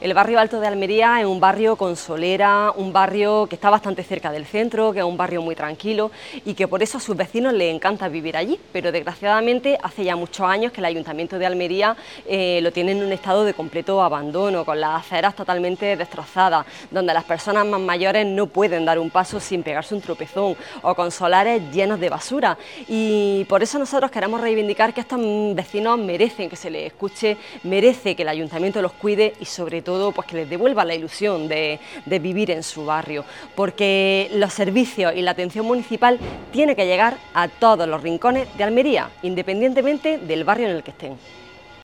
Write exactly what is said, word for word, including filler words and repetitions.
El barrio Alto de Almería es un barrio con solera, un barrio que está bastante cerca del centro, que es un barrio muy tranquilo y que por eso a sus vecinos les encanta vivir allí, pero desgraciadamente hace ya muchos años que el Ayuntamiento de Almería eh, lo tiene en un estado de completo abandono, con las aceras totalmente destrozadas, donde las personas más mayores no pueden dar un paso sin pegarse un tropezón, o con solares llenos de basura, y por eso nosotros queremos reivindicar que estos vecinos merecen que se les escuche, merece que el Ayuntamiento los cuide y sobre todo pues que les devuelva la ilusión de, de vivir en su barrio, porque los servicios y la atención municipal tiene que llegar a todos los rincones de Almería, independientemente del barrio en el que estén.